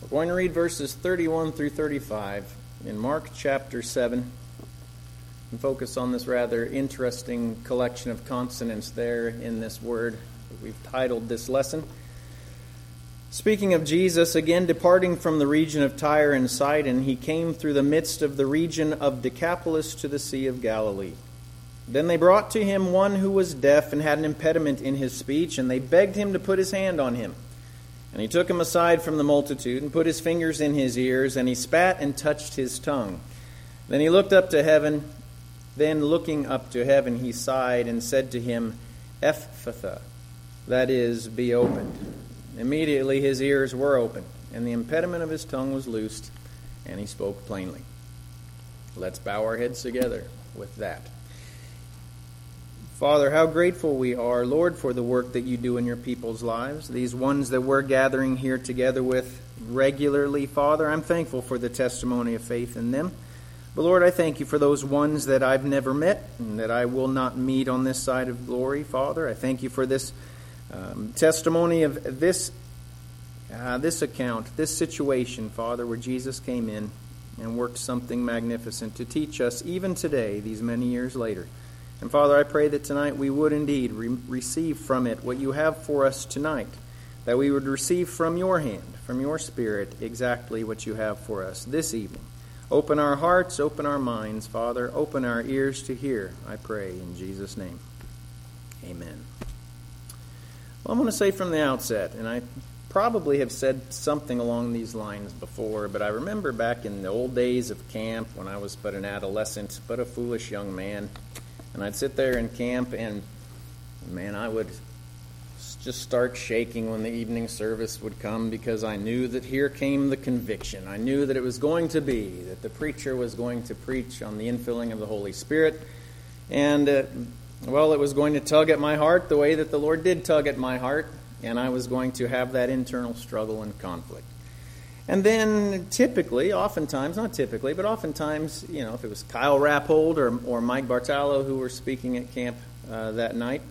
We're going to read verses 31 through 35 in Mark chapter 7 and focus on this rather interesting collection of consonants there in this word that we've titled this lesson. Speaking of Jesus, again departing from the region of Tyre and Sidon, he came through the midst of the region of Decapolis to the Sea of Galilee. Then they brought to him one who was deaf and had an impediment in his speech, and they begged him to put his hand on him. And he took him aside from the multitude and put his fingers in his ears, and he spat and touched his tongue. Then he looked up to heaven. Then looking up to heaven, he sighed and said to him, Ephphatha, that is, be opened. Immediately his ears were opened, and the impediment of his tongue was loosed, and he spoke plainly. Let's bow our heads together with that. Father, how grateful we are, Lord, for the work that you do in your people's lives, these ones that we're gathering here together with regularly, Father. I'm thankful for the testimony of faith in them. But Lord, I thank you for those ones that I've never met and that I will not meet on this side of glory, Father. I thank you for this testimony of this account, this situation, Father, where Jesus came in and worked something magnificent to teach us even today, these many years later. And Father, I pray that tonight we would indeed receive from it what you have for us tonight, that we would receive from your hand, from your Spirit, exactly what you have for us this evening. Open our hearts, open our minds, Father. Open our ears to hear, I pray, in Jesus' name. Amen. Well, I'm going to say from the outset, and I probably have said something along these lines before, but I remember back in the old days of camp when I was but an adolescent, but a foolish young man, and I'd sit there in camp and, man, I would just start shaking when the evening service would come because I knew that here came the conviction. I knew that it was going to be, that the preacher was going to preach on the infilling of the Holy Spirit. And, it was going to tug at my heart the way that the Lord did tug at my heart. And I was going to have that internal struggle and conflict. And then oftentimes, if it was Kyle Rappold or Mike Bartalo who were speaking at camp that night,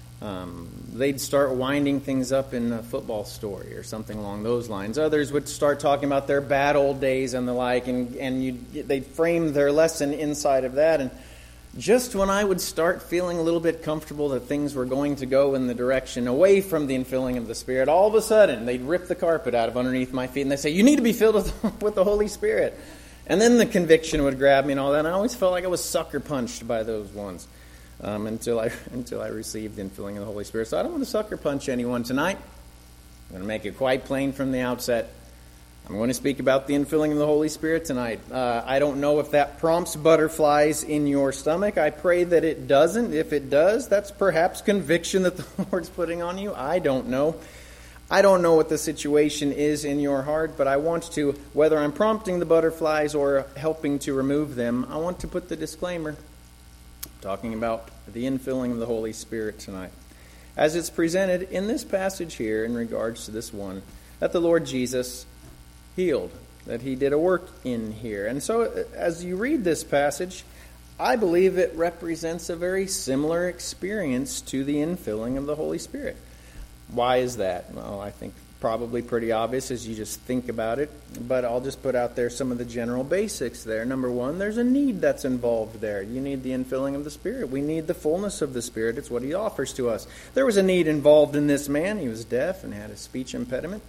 they'd start winding things up in a football story or something along those lines. Others would start talking about their bad old days and the like, and they'd frame their lesson inside of that. And just when I would start feeling a little bit comfortable that things were going to go in the direction away from the infilling of the Spirit, all of a sudden they'd rip the carpet out of underneath my feet and they'd say, you need to be filled with the Holy Spirit. And then the conviction would grab me and all that, and I always felt like I was sucker punched by those ones. Until I received the infilling of the Holy Spirit. So I don't want to sucker punch anyone tonight. I'm going to make it quite plain from the outset. I'm going to speak about the infilling of the Holy Spirit tonight. I don't know if that prompts butterflies in your stomach. I pray that it doesn't. If it does, that's perhaps conviction that the Lord's putting on you. I don't know. I don't know what the situation is in your heart, but I want to, whether I'm prompting the butterflies or helping to remove them, I want to put the disclaimer. Talking about the infilling of the Holy Spirit tonight, as it's presented in this passage here in regards to this one, that the Lord Jesus healed, that he did a work in here. And so as you read this passage, I believe it represents a very similar experience to the infilling of the Holy Spirit. Why is that? Well, I think probably pretty obvious as you just think about it, but I'll just put out there some of the general basics there. Number one, there's a need that's involved there. You need the infilling of the Spirit. We need the fullness of the Spirit. It's what he offers to us. There was a need involved in this man. He was deaf and had a speech impediment.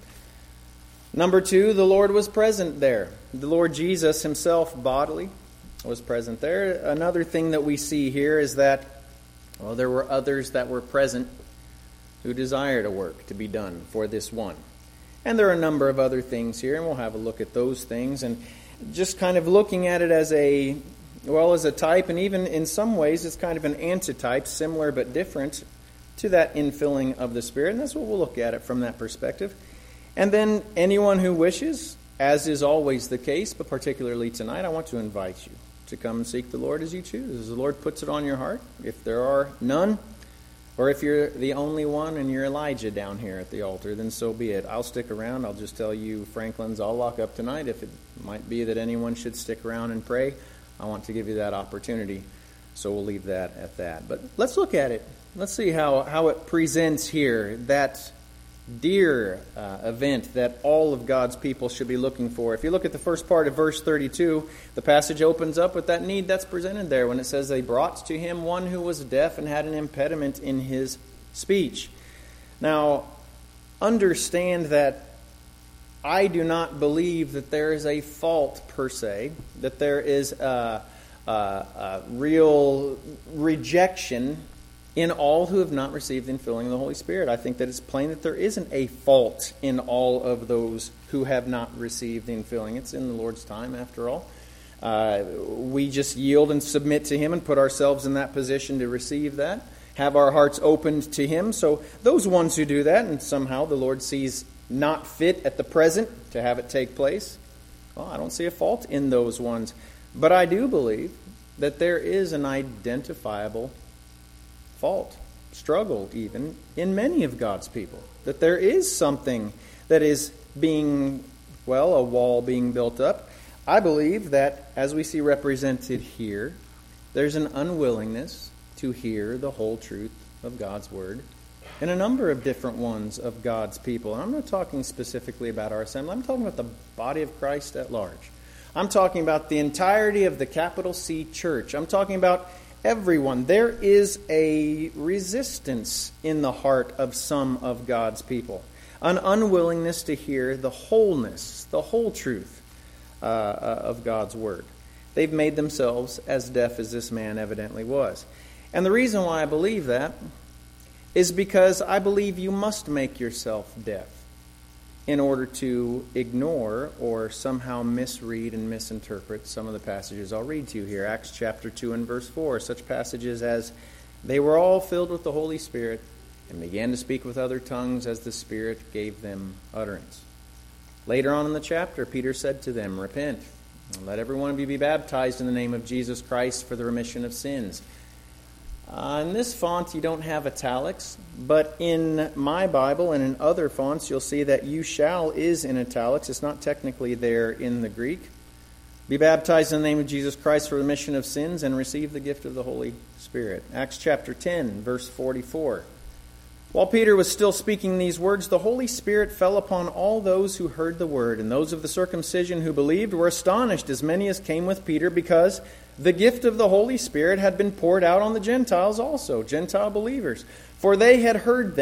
Number two, the Lord was present there. The Lord Jesus himself bodily was present there. Another thing that we see here is that, there were others that were present who desired a work to be done for this one. And there are a number of other things here, and we'll have a look at those things. And just kind of looking at it as a type, and even in some ways it's kind of an antitype, similar but different to that infilling of the Spirit. And that's what we'll look at it from that perspective. And then anyone who wishes, as is always the case, but particularly tonight, I want to invite you to come and seek the Lord as you choose. As the Lord puts it on your heart. If there are none, or if you're the only one and you're Elijah down here at the altar, then so be it. I'll stick around. I'll just tell you, Franklin's, I'll lock up tonight. If it might be that anyone should stick around and pray, I want to give you that opportunity. So we'll leave that at that. But let's look at it. Let's see how it presents here, that dear event that all of God's people should be looking for. If you look at the first part of verse 32, the passage opens up with that need that's presented there when it says they brought to him one who was deaf and had an impediment in his speech. Now, understand that I do not believe that there is a fault per se, that there is a real rejection in all who have not received the infilling of the Holy Spirit. I think that it's plain that there isn't a fault in all of those who have not received the infilling. It's in the Lord's time, after all. We just yield and submit to Him and put ourselves in that position to receive that, have our hearts opened to Him. So those ones who do that, and somehow the Lord sees not fit at the present to have it take place, well, I don't see a fault in those ones. But I do believe that there is an identifiable fault, struggle even, in many of God's people. That there is something that is being, well, a wall being built up. I believe that, as we see represented here, there's an unwillingness to hear the whole truth of God's Word in a number of different ones of God's people. And I'm not talking specifically about our assembly. I'm talking about the body of Christ at large. I'm talking about the entirety of the capital C church. I'm talking about everyone. There is a resistance in the heart of some of God's people. An unwillingness to hear the wholeness, the whole truth of God's Word. They've made themselves as deaf as this man evidently was. And the reason why I believe that is because I believe you must make yourself deaf in order to ignore or somehow misread and misinterpret some of the passages I'll read to you here. Acts chapter 2 and verse 4, such passages as, "They were all filled with the Holy Spirit and began to speak with other tongues as the Spirit gave them utterance." Later on in the chapter, Peter said to them, "Repent, and let every one of you be baptized in the name of Jesus Christ for the remission of sins." In this font, you don't have italics, but in my Bible and in other fonts, you'll see that "you shall" is in italics. It's not technically there in the Greek. Be baptized in the name of Jesus Christ for the remission of sins and receive the gift of the Holy Spirit. Acts chapter 10, verse 44. While Peter was still speaking these words, the Holy Spirit fell upon all those who heard the word, and those of the circumcision who believed were astonished, as many as came with Peter, because the gift of the Holy Spirit had been poured out on the Gentiles also, Gentile believers. For they heard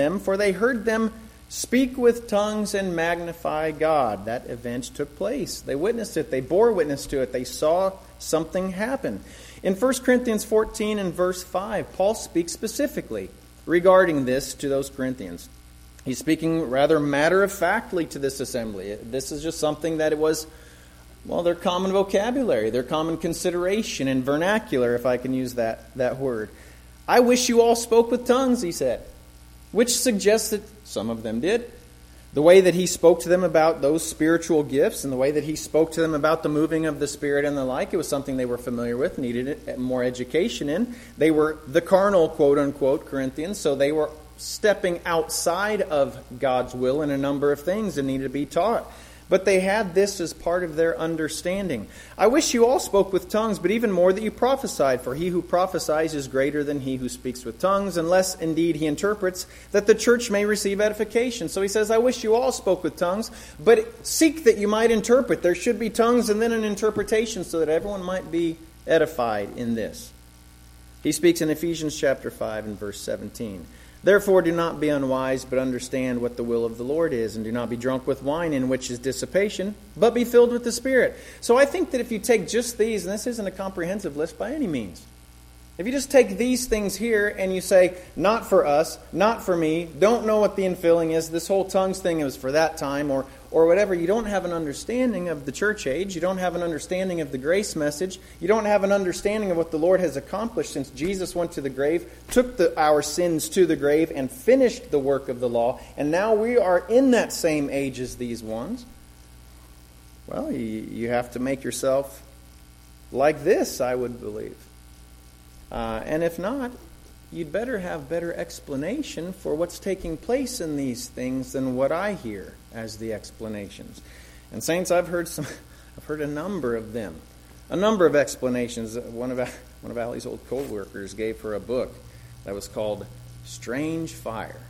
them speak with tongues and magnify God. That event took place. They witnessed it. They bore witness to it. They saw something happen. In 1 Corinthians 14 and verse 5, Paul speaks specifically regarding this to those Corinthians. He's speaking rather matter-of-factly to this assembly. This is just something that it was, well, their common vocabulary, their common consideration and vernacular, if I can use that word. "I wish you all spoke with tongues," he said, which suggests that some of them did. The way that he spoke to them about those spiritual gifts and the way that he spoke to them about the moving of the Spirit and the like, it was something they were familiar with, needed more education in. They were the carnal, quote-unquote, Corinthians, so they were stepping outside of God's will in a number of things and needed to be taught. But they had this as part of their understanding. "I wish you all spoke with tongues, but even more that you prophesied. For he who prophesies is greater than he who speaks with tongues, unless indeed he interprets, that the church may receive edification." So he says, I wish you all spoke with tongues, but seek that you might interpret. There should be tongues and then an interpretation so that everyone might be edified in this. He speaks in Ephesians chapter 5 and verse 17. "Therefore do not be unwise, but understand what the will of the Lord is, and do not be drunk with wine, in which is dissipation, but be filled with the Spirit." So I think that if you take just these, and this isn't a comprehensive list by any means, if you just take these things here and you say, not for us, not for me, don't know what the infilling is, this whole tongues thing was for that time, or whatever, you don't have an understanding of the church age, you don't have an understanding of the grace message, you don't have an understanding of what the Lord has accomplished since Jesus went to the grave, took our sins to the grave, and finished the work of the law, and now we are in that same age as these ones. Well, you have to make yourself like this, I would believe. And if not, you'd better have better explanation for what's taking place in these things than what I hear as the explanations. And saints, I've heard a number of them, a number of explanations. One of Allie's old co-workers gave her a book that was called "Strange Fire."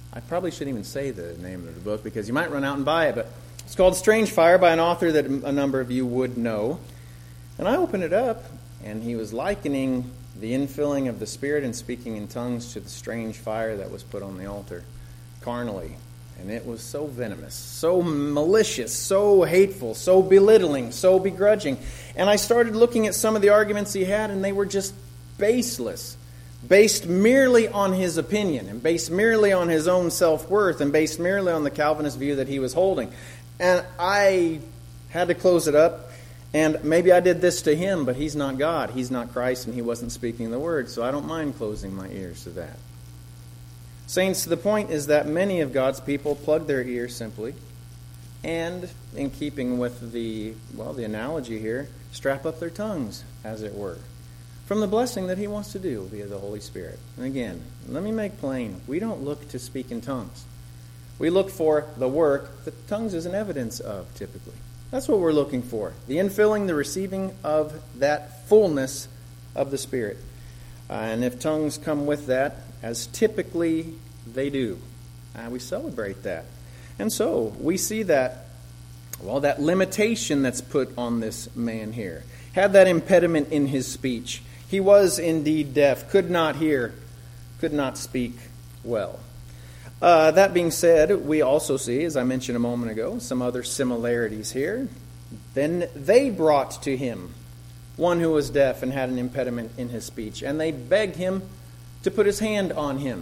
I probably shouldn't even say the name of the book because you might run out and buy it, but it's called Strange Fire by an author that a number of you would know. And I opened it up, and he was likening the infilling of the Spirit and speaking in tongues to the strange fire that was put on the altar carnally. And it was so venomous, so malicious, so hateful, so belittling, so begrudging. And I started looking at some of the arguments he had, and they were just baseless, based merely on his opinion, and based merely on his own self-worth, and based merely on the Calvinist view that he was holding. And I had to close it up, and maybe I did this to him, but he's not God, he's not Christ, and he wasn't speaking the word, so I don't mind closing my ears to that. Saints, the point is that many of God's people plug their ears simply, and in keeping with the analogy here, strap up their tongues, as it were, from the blessing that he wants to do via the Holy Spirit. And again, let me make plain, we don't look to speak in tongues. We look for the work that tongues is an evidence of, typically. That's what we're looking for, the infilling, the receiving of that fullness of the Spirit. And if tongues come with that, as typically they do, we celebrate that. And so we see that, that limitation that's put on this man here. Had that impediment in his speech. He was indeed deaf, could not hear, could not speak well. That being said, we also see, as I mentioned a moment ago, some other similarities here. Then they brought to him one who was deaf and had an impediment in his speech, and they begged him to put his hand on him.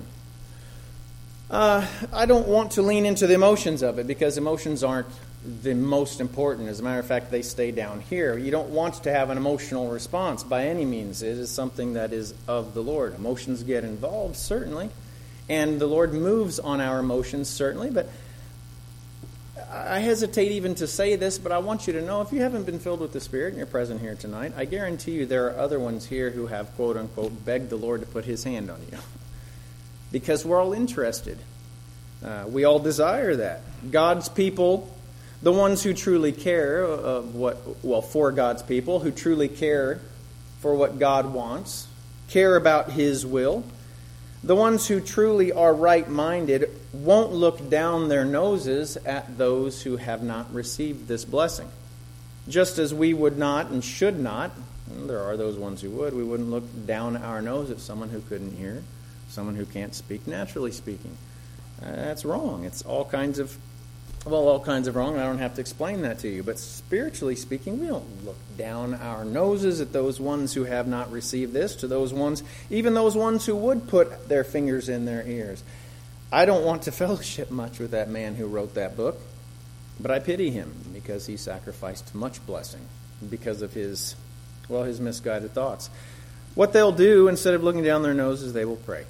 I don't want to lean into the emotions of it, because emotions aren't the most important. As a matter of fact, they stay down here. You don't want to have an emotional response by any means. It is something that is of the Lord. Emotions get involved, certainly, and the Lord moves on our emotions, certainly, but I hesitate even to say this, but I want you to know, if you haven't been filled with the Spirit and you're present here tonight, I guarantee you there are other ones here who have, quote-unquote, begged the Lord to put his hand on you. Because we're all interested. We all desire that. God's people, the ones who truly care for God's people, who truly care for what God wants, care about his will, the ones who truly are right-minded won't look down their noses at those who have not received this blessing. Just as we would not and should not, and there are those ones who would, we wouldn't look down our nose at someone who couldn't hear, someone who can't speak, naturally speaking. That's wrong. It's all kinds of wrong, and I don't have to explain that to you. But spiritually speaking, we don't look down our noses at those ones who have not received this, to those ones, even those ones who would put their fingers in their ears. I don't want to fellowship much with that man who wrote that book, but I pity him because he sacrificed much blessing because of his misguided thoughts. What they'll do, instead of looking down their noses, they will pray.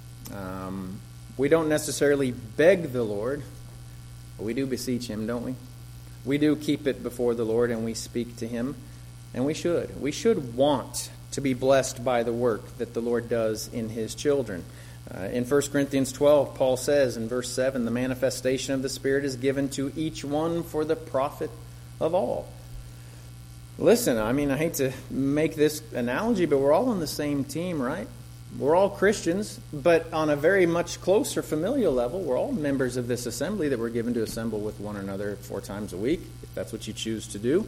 We don't necessarily beg the Lord, but we do beseech him, don't we? We do keep it before the Lord, and we speak to him, and we should. We should want to be blessed by the work that the Lord does in his children. In 1 Corinthians 12, Paul says in verse 7, the manifestation of the Spirit is given to each one for the profit of all. Listen, I hate to make this analogy, but we're all on the same team, right? We're all Christians, but on a very much closer familial level, we're all members of this assembly that we're given to assemble with one another 4 times a week, if that's what you choose to do.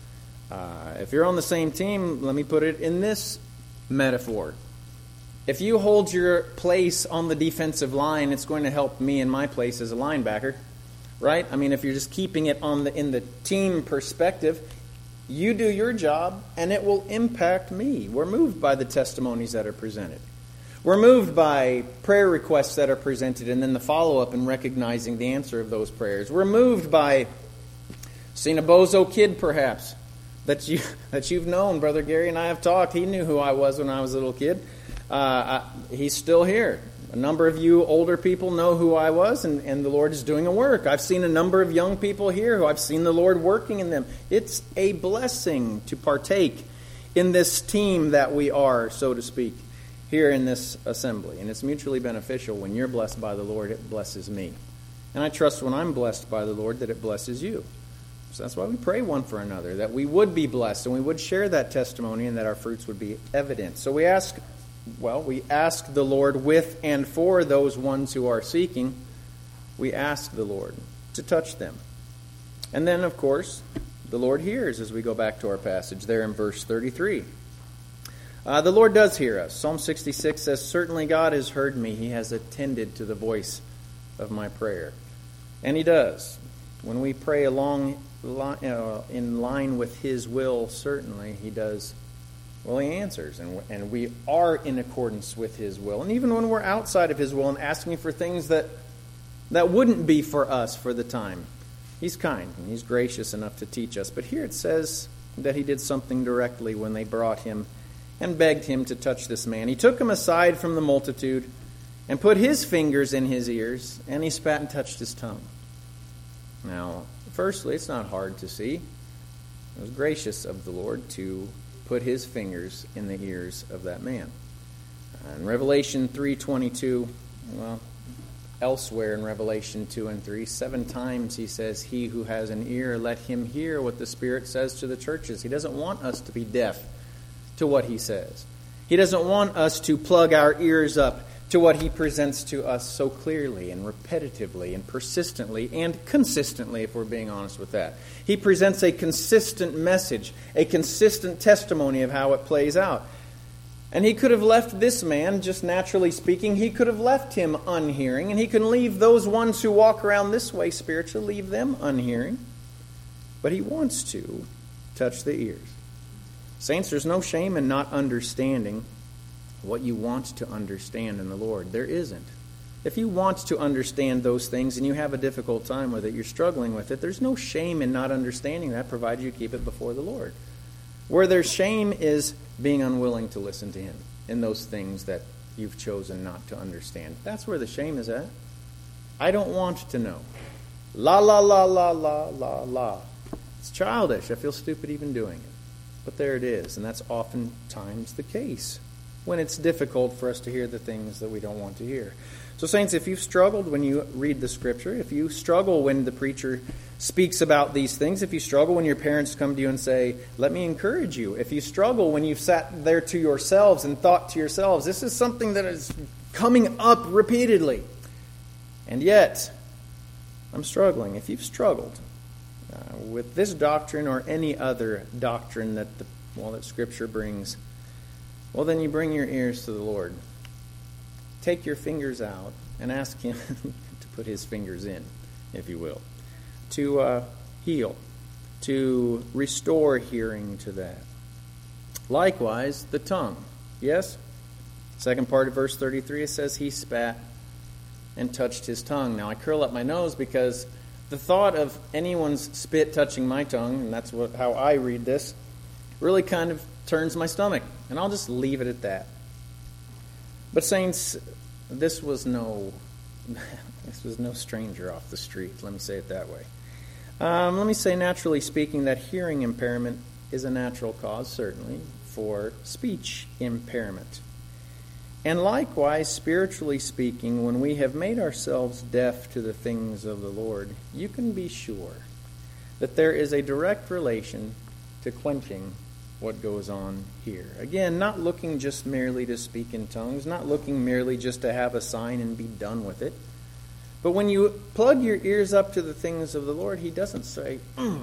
If you're on the same team, let me put it in this metaphor. If you hold your place on the defensive line, it's going to help me in my place as a linebacker, right? If you're just keeping it in the team perspective, you do your job, and it will impact me. We're moved by the testimonies that are presented. We're moved by prayer requests that are presented and then the follow-up and recognizing the answer of those prayers. We're moved by seeing a bozo kid, perhaps, that you've known. Brother Gary and I have talked. He knew who I was when I was a little kid. He's still here. A number of you older people know who I was, and the Lord is doing a work. I've seen a number of young people here who I've seen the Lord working in them. It's a blessing to partake in this team that we are, so to speak, here in this assembly. And it's mutually beneficial. When you're blessed by the Lord, it blesses me. And I trust when I'm blessed by the Lord that it blesses you. So that's why we pray one for another, that we would be blessed and we would share that testimony and that our fruits would be evident. So we ask the Lord with and for those ones who are seeking we ask the Lord to touch them. And then, of course, the Lord hears as we go back to our passage there in verse 33. The Lord does hear us. Psalm 66 says, "Certainly God has heard me. He has attended to the voice of my prayer." And He does. When we pray along in line with His will, certainly He does. Well, He answers, and we are in accordance with His will. And even when we're outside of His will and asking for things that wouldn't be for us for the time, He's kind and He's gracious enough to teach us. But here it says that He did something directly when they brought Him and begged Him to touch this man. He took him aside from the multitude and put His fingers in his ears, and He spat and touched his tongue. Now, firstly, it's not hard to see. It was gracious of the Lord to put His fingers in the ears of that man. In Revelation 3:22, well, elsewhere in Revelation 2 and 3, 7 times He says, "He who has an ear, let him hear what the Spirit says to the churches." He doesn't want us to be deaf to what He says. He doesn't want us to plug our ears up to what He presents to us so clearly and repetitively and persistently and consistently, if we're being honest with that. He presents a consistent message, a consistent testimony of how it plays out. And He could have left this man, just naturally speaking, He could have left him unhearing, and He can leave those ones who walk around this way spiritually, leave them unhearing. But He wants to touch the ears. Saints, there's no shame in not understanding what you want to understand in the Lord. There isn't. If you want to understand those things and you have a difficult time with it, you're struggling with it, there's no shame in not understanding that, provided you keep it before the Lord. Where there's shame is being unwilling to listen to Him in those things that you've chosen not to understand. That's where the shame is at. I don't want to know. La, la, la, la, la, la, la. It's childish. I feel stupid even doing it. But there it is, and that's oftentimes the case when it's difficult for us to hear the things that we don't want to hear. So, saints, if you've struggled when you read the Scripture, if you struggle when the preacher speaks about these things, if you struggle when your parents come to you and say, "Let me encourage you," if you struggle when you've sat there to yourselves and thought to yourselves, "This is something that is coming up repeatedly, and yet I'm struggling," if you've struggled with this doctrine or any other doctrine that Scripture brings, well, then you bring your ears to the Lord. Take your fingers out and ask Him to put His fingers in, if you will, to heal, to restore hearing to that. Likewise, the tongue. Yes? Second part of verse 33, it says, "He spat and touched his tongue." Now, I curl up my nose because the thought of anyone's spit touching my tongue, and that's how I read this, really kind of turns my stomach. And I'll just leave it at that. But saints, this was no stranger off the street. Let me say it that way. Let me say, naturally speaking, that hearing impairment is a natural cause, certainly, for speech impairment. And likewise, spiritually speaking, when we have made ourselves deaf to the things of the Lord, you can be sure that there is a direct relation to quenching what goes on here. Again, not looking just merely to speak in tongues, not looking merely just to have a sign and be done with it. But when you plug your ears up to the things of the Lord, He doesn't say,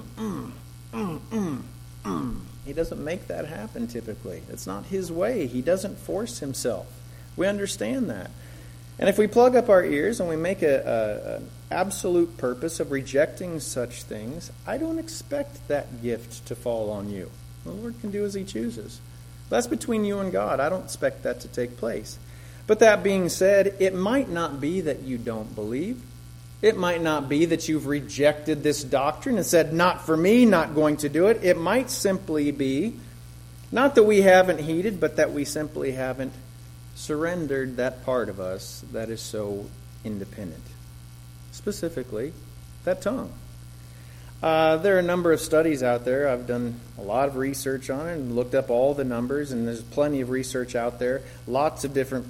He doesn't make that happen typically. It's not His way. He doesn't force Himself. We understand that. And if we plug up our ears and we make an absolute purpose of rejecting such things, I don't expect that gift to fall on you. The Lord can do as He chooses. That's between you and God. I don't expect that to take place. But that being said, it might not be that you don't believe. It might not be that you've rejected this doctrine and said, "Not for me, not going to do it." It might simply be, not that we haven't heeded, but that we simply haven't surrendered that part of us that is so independent. Specifically, that tongue. There are a number of studies out there. I've done a lot of research on it and looked up all the numbers, and there's plenty of research out there. Lots of different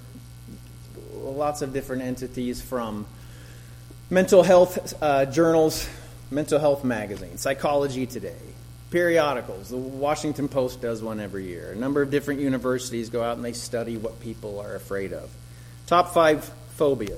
entities, from mental health journals, mental health magazines, Psychology Today, periodicals. The Washington Post does one every year. A number of different universities go out and they study what people are afraid of. Top 5 phobias.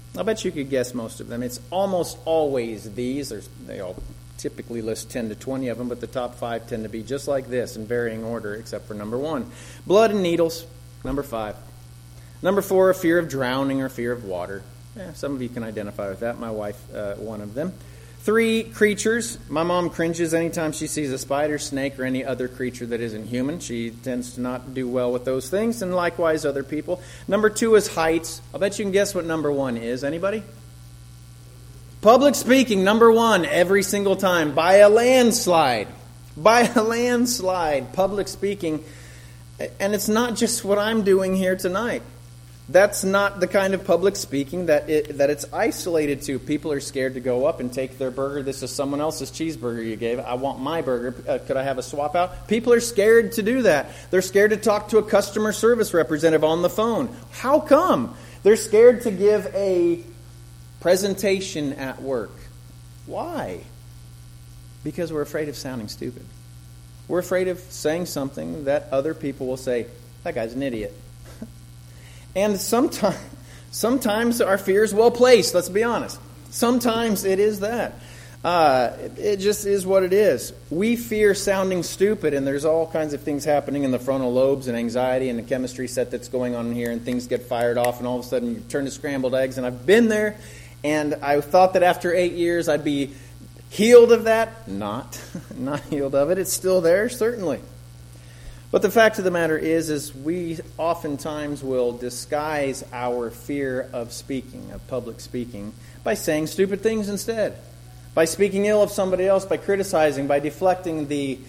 I'll bet you could guess most of them. It's almost always these. They all typically list 10 to 20 of them, but the top 5 tend to be just like this in varying order, except for number 1. Blood and needles, number 5. Number 4, a fear of drowning or fear of water. Some of you can identify with that. My wife, one of them. 3, creatures. My mom cringes anytime she sees a spider, snake, or any other creature that isn't human. She tends to not do well with those things, and likewise other people. Number 2 is heights. I'll bet you can guess what number 1 is. Anybody? Public speaking, number 1, every single time, by a landslide. By a landslide, public speaking. And it's not just what I'm doing here tonight. That's not the kind of public speaking that it's isolated to. People are scared to go up and take their burger. This is someone else's cheeseburger you gave. I want my burger. Could I have a swap out? People are scared to do that. They're scared to talk to a customer service representative on the phone. How come? They're scared to give a presentation at work. Why? Because we're afraid of sounding stupid. We're afraid of saying something that other people will say, that guy's an idiot. And sometimes our fear is well placed, let's be honest. Sometimes it is that. It just is what it is. We fear sounding stupid, and there's all kinds of things happening in the frontal lobes and anxiety and the chemistry set that's going on in here, and things get fired off, and all of a sudden you turn to scrambled eggs. And I've been there, and I thought that after 8 years I'd be healed of that. Not healed of it. It's still there, certainly. But the fact of the matter is we oftentimes will disguise our fear of speaking, of public speaking, by saying stupid things instead. By speaking ill of somebody else, by criticizing, by deflecting the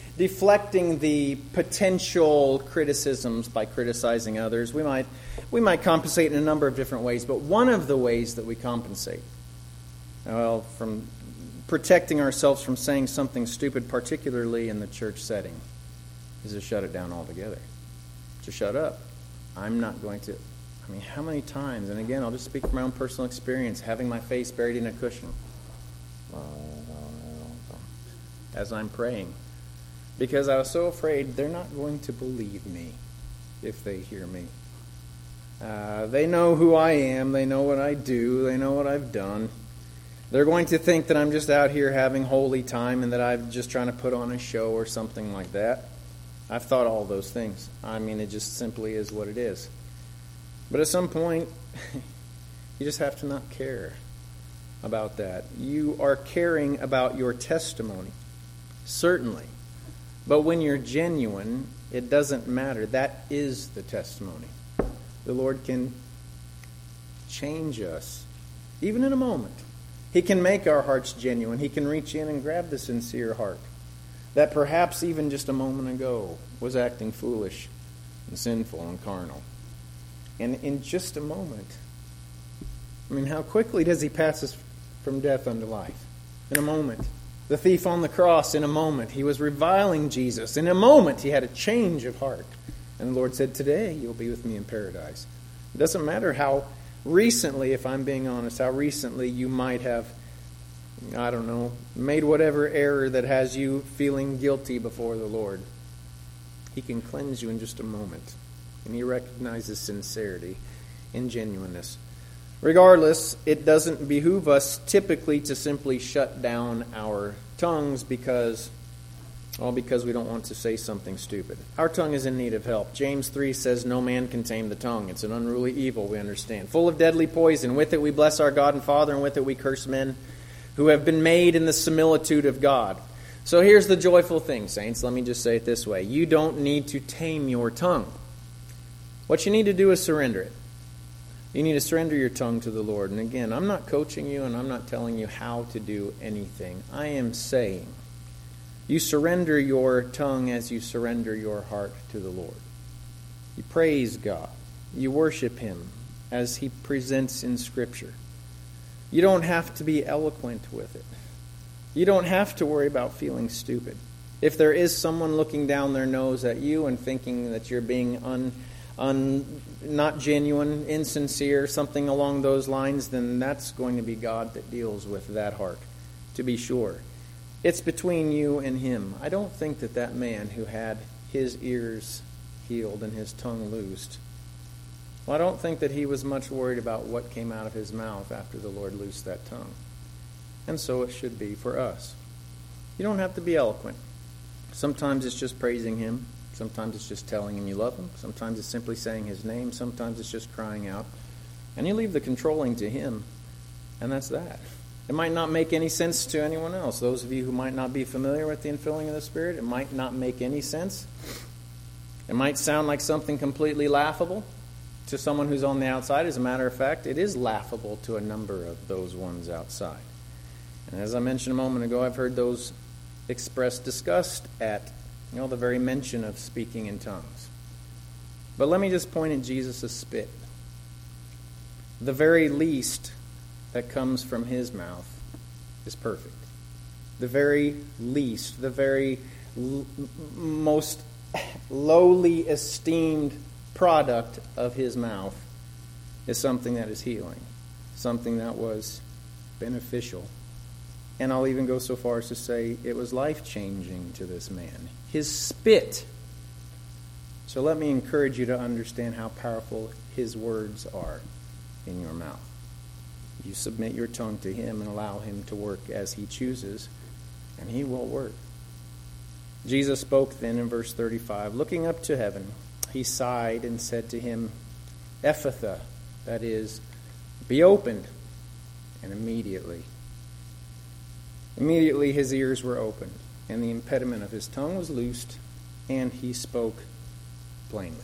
potential criticisms by criticizing others. We might compensate in a number of different ways, but one of the ways that we compensate, from protecting ourselves from saying something stupid, particularly in the church setting, is to shut it down altogether. To shut up. I'm not going to. How many times, and again, I'll just speak from my own personal experience, having my face buried in a cushion as I'm praying, because I was so afraid they're not going to believe me if they hear me. They know who I am. They know what I do. They know what I've done. They're going to think that I'm just out here having holy time and that I'm just trying to put on a show or something like that. I've thought all those things. It just simply is what it is. But at some point, you just have to not care about that. You are caring about your testimony, certainly. But when you're genuine, it doesn't matter. That is the testimony. The Lord can change us, even in a moment. He can make our hearts genuine. He can reach in and grab the sincere heart that perhaps even just a moment ago was acting foolish and sinful and carnal. And in just a moment, how quickly does He pass us from death unto life? In a moment. The thief on the cross, in a moment. He was reviling Jesus. In a moment, he had a change of heart. And the Lord said, today you'll be with me in paradise. It doesn't matter how recently, if I'm being honest, how recently you might have, made whatever error that has you feeling guilty before the Lord. He can cleanse you in just a moment. And He recognizes sincerity and genuineness. Regardless, it doesn't behoove us typically to simply shut down our tongues because we don't want to say something stupid. Our tongue is in need of help. James 3 says, no man can tame the tongue. It's an unruly evil, we understand. Full of deadly poison. With it we bless our God and Father, and with it we curse men who have been made in the similitude of God. So here's the joyful thing, saints. Let me just say it this way. You don't need to tame your tongue. What you need to do is surrender it. You need to surrender your tongue to the Lord. And again, I'm not coaching you and I'm not telling you how to do anything. I am saying you surrender your tongue as you surrender your heart to the Lord. You praise God. You worship Him as He presents in Scripture. You don't have to be eloquent with it. You don't have to worry about feeling stupid. If there is someone looking down their nose at you and thinking that you're being not genuine, insincere, something along those lines, then that's going to be God that deals with that heart, to be sure. It's between you and Him. I don't think that man who had his ears healed and his tongue loosed, Well, I don't think that he was much worried about what came out of his mouth after the Lord loosed that tongue. And so it should be for us. You don't have to be eloquent. Sometimes it's just praising him. Sometimes it's just telling him you love him. Sometimes it's simply saying his name. Sometimes it's just crying out. And you leave the controlling to him. And that's that. It might not make any sense to anyone else. Those of you who might not be familiar with the infilling of the Spirit, it might not make any sense. It might sound like something completely laughable to someone who's on the outside. As a matter of fact, it is laughable to a number of those ones outside. And as I mentioned a moment ago, I've heard those express disgust at the very mention of speaking in tongues. But let me just point at Jesus' spit. The very least that comes from his mouth is perfect. The very least, the very most lowly esteemed product of his mouth is something that is healing, something that was beneficial. And I'll even go so far as to say it was life-changing to this man. His spit. So let me encourage you to understand how powerful his words are in your mouth. You submit your tongue to him and allow him to work as he chooses, and he will work. Jesus spoke then in verse 35, looking up to heaven, he sighed and said to him, Ephphatha, that is, be opened. And immediately his ears were opened, and the impediment of his tongue was loosed, and he spoke plainly.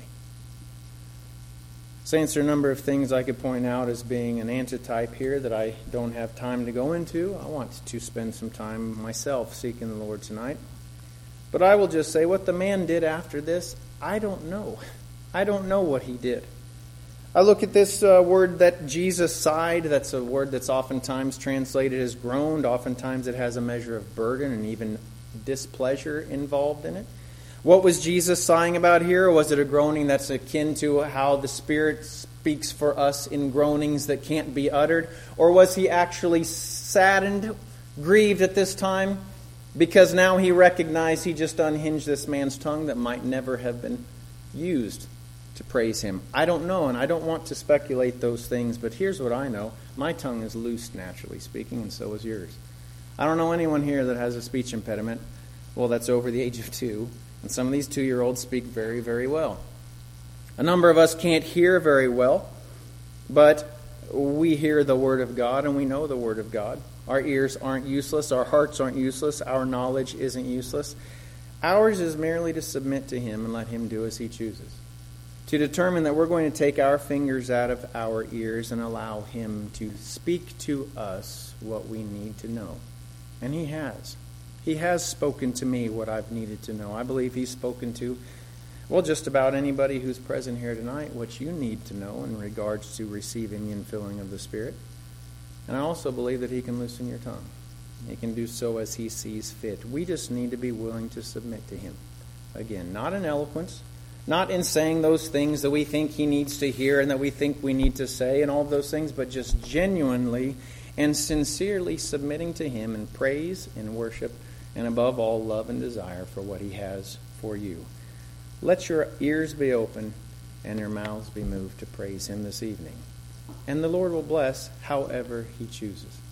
Saints, there are a number of things I could point out as being an antitype here that I don't have time to go into. I want to spend some time myself seeking the Lord tonight. But I will just say what the man did after this, I don't know. I don't know what he did. I look at this word that Jesus sighed. That's a word that's oftentimes translated as groaned. Oftentimes it has a measure of burden and even displeasure involved in it. What was Jesus sighing about here? Was it a groaning that's akin to how the Spirit speaks for us in groanings that can't be uttered? Or was he actually saddened, grieved at this time? Because now he recognized he just unhinged this man's tongue that might never have been used to praise him. I don't know, and I don't want to speculate those things, but here's what I know. My tongue is loosed, naturally speaking, and so is yours. I don't know anyone here that has a speech impediment. Well, that's over the age of 2. And some of these 2-year-olds speak very, very well. A number of us can't hear very well, but we hear the Word of God and we know the Word of God. Our ears aren't useless. Our hearts aren't useless. Our knowledge isn't useless. Ours is merely to submit to him and let him do as he chooses. To determine that we're going to take our fingers out of our ears and allow him to speak to us what we need to know. And he has. He has spoken to me what I've needed to know. I believe he's spoken to, just about anybody who's present here tonight, what you need to know in regards to receiving the infilling of the Spirit. And I also believe that he can loosen your tongue. He can do so as he sees fit. We just need to be willing to submit to him. Again, not in eloquence, not in saying those things that we think he needs to hear and that we think we need to say and all of those things, but just genuinely and sincerely submitting to him in praise and worship, and above all, love and desire for what he has for you. Let your ears be open and your mouths be moved to praise him this evening. And the Lord will bless however he chooses.